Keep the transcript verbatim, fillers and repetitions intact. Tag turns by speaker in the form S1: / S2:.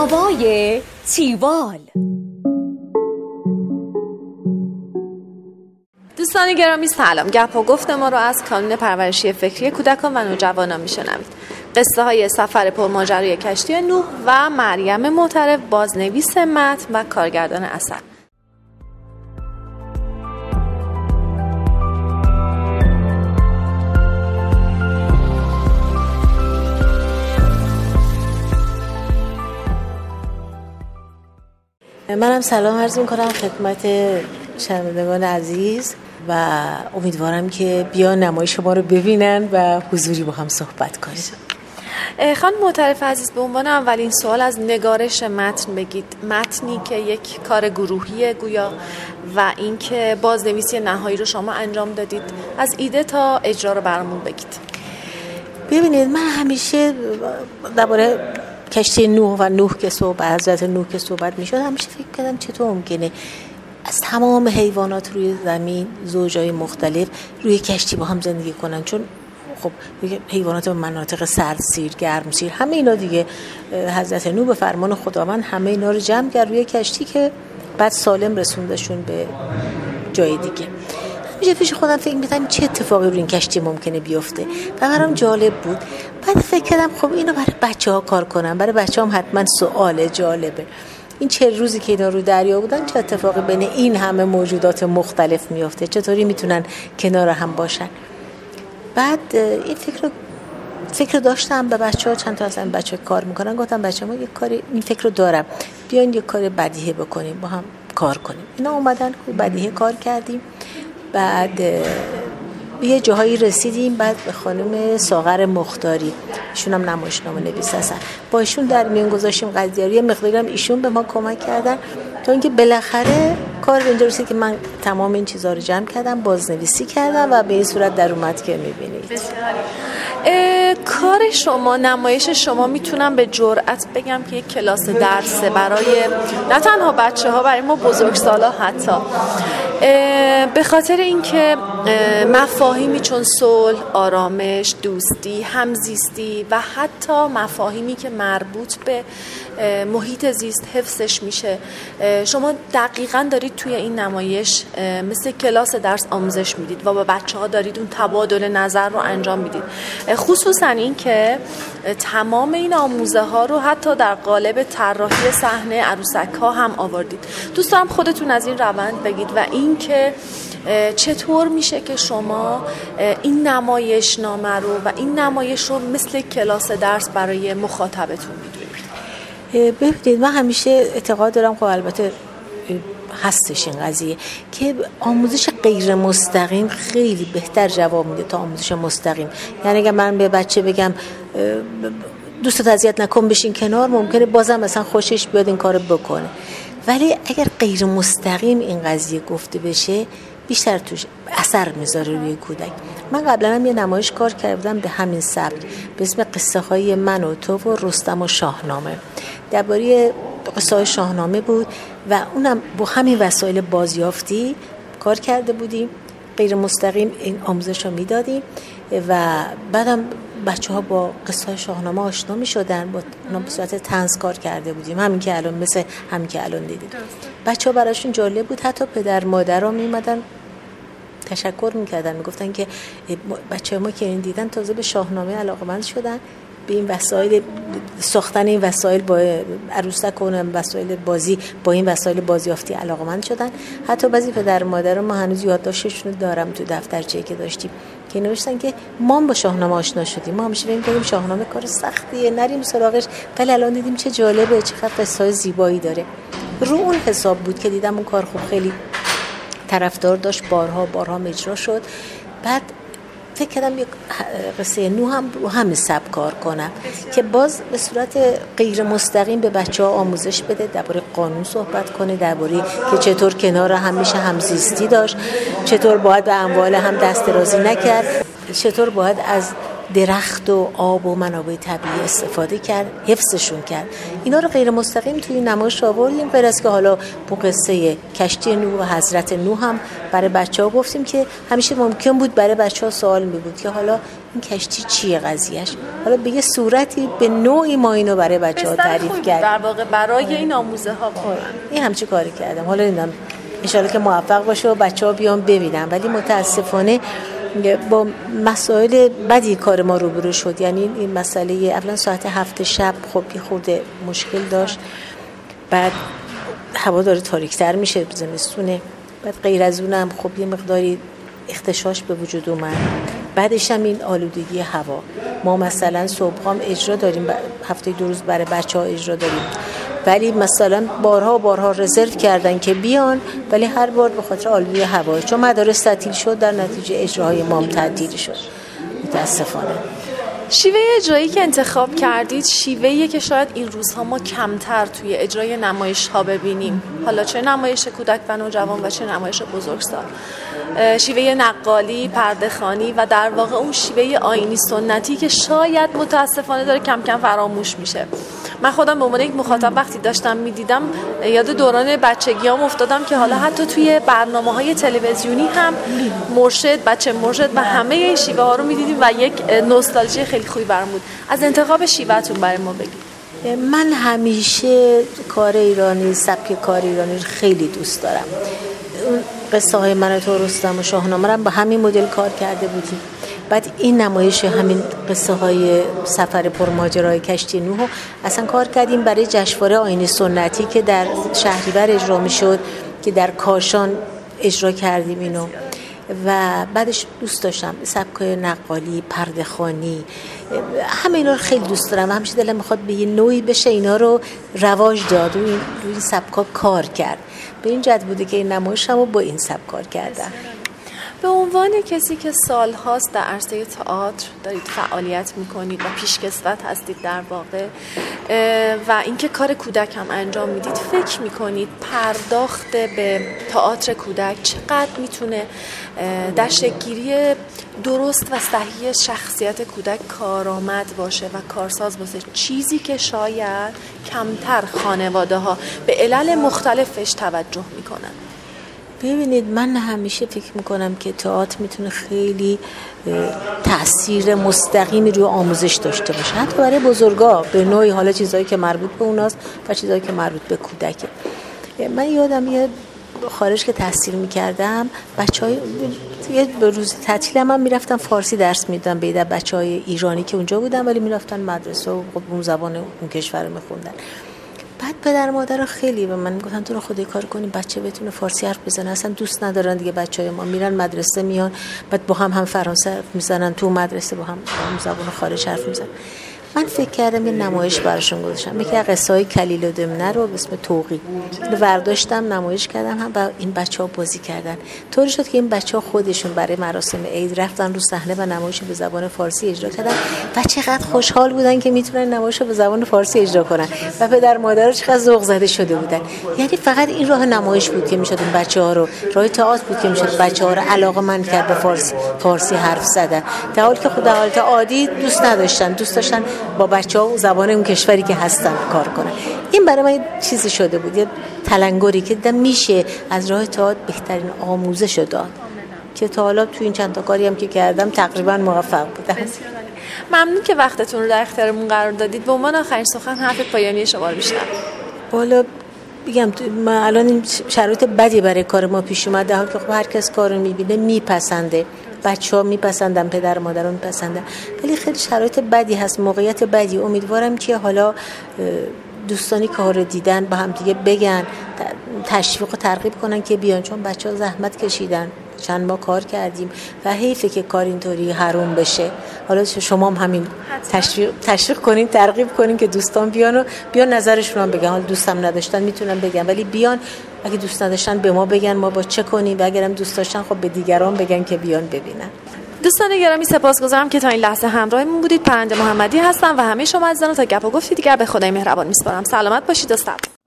S1: هوای تیوال.
S2: دوستان گرامی سلام. گپ و گفت ما رو از کانون پرورشی فکری کودکان و نوجوانان میشنوید. قصه های سفر پرماجرای کشتی نوح و مریم معترف، بازنویس متن و کارگردان اثر.
S3: منم سلام عرض می‌کنم خدمت شنوندگان عزیز و امیدوارم که بیان نمایش ما رو ببینن و حضوری با هم صحبت کنیم.
S2: خانم معترف عزیز، به عنوان اولین سوال از نگارش متن بگید. متنی که یک کار گروهیه گویا و اینکه بازنویسی نهایی رو شما انجام دادید، از ایده تا اجرا رو برامون بگید.
S3: ببینید، من همیشه درباره کشتی نوح و نوح که صحبت حضرت نوح که صحبت میشد همیشه فکر کردم چطور ممکنه از تمام حیوانات روی زمین، زوجای مختلف روی کشتی با هم زندگی کنن، چون خب حیوانات مناطق سرد سیر، گرم سیر، همه اینا دیگه حضرت نوح به فرمان خداوند همه اینا رو جمع کرد روی کشتی که بعد سالم رسوندشون به جای دیگه. میشه پیش خودم فکر می‌کردم چه اتفاقی روی این کشتی ممکنه بیفته و برام جالب بود. بعد فکر کردم خب اینو برای بچه‌ها کار کنم، برای بچه‌هام حتما سواله، جالبه. این چه روزی که اینا رو دریا بودن چه اتفاقی بین این همه موجودات مختلف میفته، چطوری میتونن کنار هم باشن. بعد این فکر رو فکر داشتم، به بچه‌ها چند تا اصلا بچه‌ها کار میکنن، گفتم بچه‌ها یک کاری این فکر رو دارم، بیاین یک کار بدیهی بکنیم، با هم کار کنیم. اینا اومدن بدیهی کار کردیم. بعد یه جاهایی رسیدیم، بعد به خانم ساغر مختاری، ایشون هم نمایشنامه نویس هستن، با ایشون در میان گذاشتیم قضیه رو. یه مقداری هم ایشون به ما کمک کردن تا اینکه بالاخره کار به اینجا رسید که من تمام این چیزا رو جمع کردم، بازنویسی کردم و به این صورت در اومد که می‌بینید.
S2: کار شما، نمایش شما، میتونم به جرئت بگم که یک کلاس درسه برای نه تنها بچه‌ها، برای ما بزرگسالا حتی، به خاطر اینکه مفاهیمی چون صلح، آرامش، دوستی، همزیستی و حتی مفاهیمی که مربوط به محیط زیست حفظش میشه، شما دقیقاً دارید توی این نمایش مثل کلاس درس آموزش میدید و با بچه‌ها دارید اون تبادل نظر رو انجام میدید. خصوصاً این که تمام این آموزه ها رو حتی در قالب طراحی صحنه عروسک ها هم آوردید. دوست دارم خودتون از این روند بگید و این که چطور میشه که شما این نمایش نامه رو و این نمایش رو مثل کلاس درس برای مخاطبتون میدونید.
S3: ببینید، من همیشه اعتقاد دارم، خب البته هستش این قضیه، که آموزش غیر مستقیم خیلی بهتر جواب میده تا آموزش مستقیم. یعنی اگه من به بچه بگم دوستت اذیت نکن بشین کنار، ممکنه بازم مثلا خوشش بیاد این کارو بکنه، ولی اگر غیر مستقیم این قضیه گفته بشه بیشتر توش اثر میذاره روی کودک. من قبلا هم یه نمایش کار کردم به همین سبک به اسم قصه های من و تو و رستم و شاهنامه. درباره قصه های شاهنامه بود و اونم با همین وسایل بازیافتی کار کرده بودیم، غیر مستقیم این آموزش رو میدادیم و بعدم بچه ها با قصه های شاهنامه آشنا می شدن، با اونا به صورت طنز کار کرده بودیم، همین که الان مثل همین که الان دیدید. بچه ها براشون جالب بود، حتی پدر مادر ها می اومدن تشکر می کردن، می گفتن که بچه ما که این دیدن تازه به شاهنامه علاقه‌مند شدن، به این وسایل ساختن این وسایل با عروسک و وسایل بازی با این وسایل بازیافتی علاقه‌مند شدن. حتی بعضی پدر مادر ما هنوز یادداشتشون رو دارم تو دفترچه‌ای که داشتیم که نوشتن که ما با شاهنامه آشنا شدیم، ما همیشه فکر می‌کردیم شاهنامه کار سختیه نریم سراغش، ولی الان دیدیم چه جالبه، چقدر قصه‌های زیبایی داره. رو اون حساب بود که دیدم اون کار خوب خیلی طرفدار داشت، بارها بارها اجرا شد. بعد فکر کردم یک قصه نوح هم رو همین سبک کار کنم که باز به صورت غیر مستقیم به بچه‌ها آموزش بده، درباره قانون صحبت کنه، درباره که چطور کنار هم میشه همزیستی داشت، چطور باید به اموال هم دست درازی نکرد، چطور باید از درخت و آب و منابع طبیعی استفاده کرد، حفظشون کرد. اینا رو غیر مستقیم توی نمایش آوردیم، غیر از که حالا با قصه کشتی نوح و حضرت نوح هم برای بچه‌ها گفتیم که همیشه ممکن بود برای بچه‌ها سوال می بود که حالا این کشتی چیه قضیهش، حالا به یه صورتی به نوعی ما اینو برای بچه‌ها تعریف کردیم
S2: در واقع برای این آموزه ها واقعا
S3: این همچی کاری کردم. حالا نمیدونم ان شاءالله که موفق باشه و بچه‌ها بیان ببینن، ولی متاسفانه با مسائل بدی کار ما روبرو شد. یعنی این مسئله اولا ساعت هفت شب خب یه خورده مشکل داشت، بعد هوا داره تاریک‌تر میشه، زمستونه، بعد غیر از اونم خب یه مقداری اختشاش به وجود اومد. بعدش هم این آلودگی هوا. ما مثلا صبحام اجرا داریم، هفته دو روز برای بچه‌ها اجرا داریم، ولی مثلا بارها بارها رزرو کردن که بیان، ولی هر بار به خاطر آلودگی هوا چون مدارس تعطیل شد در نتیجه اجراهای ما تعطیل شد متاسفانه.
S2: شیوه اجرایی که انتخاب کردید شیوهیه که شاید این روزها ما کمتر توی اجرای نمایش ها ببینیم، حالا چه نمایش کودک و نوجوان و چه نمایش بزرگسال. شیوه نقالی، پرده‌خوانی و در واقع اون شیوه آیینی سنتی که شاید متاسفانه داره کم کم فراموش میشه. من خودم به عنوان یک مخاطب وقتی داشتم میدیدم یاد دوران بچگیام افتادم که حالا حتی توی برنامه‌های تلویزیونی هم مرشد، بچه مرشد و همه این شیوه ها رو میدیدیم و یک نوستالژی خیلی خوبی برام بود. از انتخاب شیوه‌تون برای ما بگید.
S3: من همیشه کار ایرانی، سبک کار ایرانی رو خیلی دوست دارم. اون قصه های من تو رستم و شاهنامه رو با همین مدل کار کرده بودیم. بعد این نمایش همین قصه های سفر پرماجرای کشتی نوح اصلا کار کردیم برای جشنواره آیین سنتی که در شهریور اجرا میشد که در کاشان اجرا کردیم اینو. و بعدش دوست داشتم سبکای نقالی، پرده‌خوانی، همه اینا رو خیلی دوست دارم. همیشه دلم میخواد به یه نوعی بشه اینا رو رواج داد و این روی سبکا کار کرد. به این جهت بوده که این نمایش هم با این سبک کار کردم.
S2: به عنوان کسی که سالهاست در عرصه تئاتر دارید فعالیت میکنید و پیشکسوت هستید در واقع و اینکه کار کودک هم انجام میدید، فکر میکنید پرداخت به تئاتر کودک چقدر میتونه در شکل‌گیری درست و صحیح شخصیت کودک کارآمد باشه و کارساز باشه، چیزی که شاید کمتر خانواده ها به علل مختلفش توجه میکنن؟
S3: ببینید من همیشه فکر میکنم که تئاتر میتونه خیلی تأثیر مستقیمی روی آموزش داشته باشه، حتی برای بزرگا به نوعی، حالا چیزایی که مربوط به اوناست و چیزایی که مربوط به کودکه. من یادم یه خارج که تحصیل میکردم بچهای یه روز تعطیلم هم میرفتم فارسی درس میدادم به بچهای ایرانی که اونجا بودن ولی میرفتن مدرسه و اون زبان اون کشور میخوندن. بعد پدر مادر خیلی به من میگفتن تو رو خدای کار کنیم بچه بتونه فارسی حرف بزنه، اصلا دوست ندارن دیگه بچهای ما میرن مدرسه میان بعد با هم هم فرانسه حرف میزنن، تو مدرسه با هم, با هم زبان خارج حرف میزنن. من فکر کردم یه نمایش براشون گذاشتم، یکی از قصه های کلیل و دمنه رو به اسم توقی برداشتم نمایش کردم هم و این بچه‌ها بازی کردن. طوری شد که این بچه‌ها خودشون برای مراسم عید رفتن رو صحنه و نمایش به زبان فارسی اجرا کردن و چقدر خوشحال بودن که میتونن نمایش رو به زبان فارسی اجرا کنن و پدر مادر چقدر ذوق زده شده بودن. یعنی فقط این راه نمایش بود که میشد این بچه‌ها رو، راه تئاتر بود که میشد بچه‌ها رو علاقه‌مند کرد به فارسی فارسی حرف زدن، در حالی که خود در حالت عادی دوست نداشتن، دوست داشتن با بچه‌ها زبان اون کشوری که هستن کار کنن. این برای من چیزی شده بود، یه تلنگری که دیدم میشه از راه تئاتر بهترین آموزش داد که تا حالا تو این چند تا کاری هم که کردم تقریبا موفق بودم.
S2: ممنون که وقتتون رو در اختیارمون قرار دادید. به عنوان آخرین سخن حرف پایانی شما رو میشنوم.
S3: والا بگم ما الان این شرایط بدی برای کار ما پیش اومده، حالا که خب هر کس کارو میبینه میپسنده، بچه‌ها میپسندن، پدر و مادرها میپسندن، ولی خیلی شرایط بدی هست، موقعیت بدی. امیدوارم که حالا دوستانی که ها رو دیدن با هم دیگه بگن، تشویق و ترغیب کنن که بیان، چون بچه‌ها زحمت کشیدن، چند ما کار کردیم و حیفه که کار اینطوری حروم بشه. حالا شما هم همین تشویق تشویق کنین، ترغیب کنین که دوستان بیان و بیان نظرشون هم بگن. حالا دوستم نداشتن میتونن بگن، ولی بیان، اگه دوست نداشتن به ما بگن ما با چه کنیم، و اگرم دوست داشتن خب به دیگران بگن که بیان ببینن.
S2: دوستان گرامی سپاسگزارم که تا این لحظه همراهمون بودید. پرنده محمدی هستم و همه شما عزیزان رو تا گپ و گفتی دیگر به خدای مهربان میسپارم. سلامت باشید و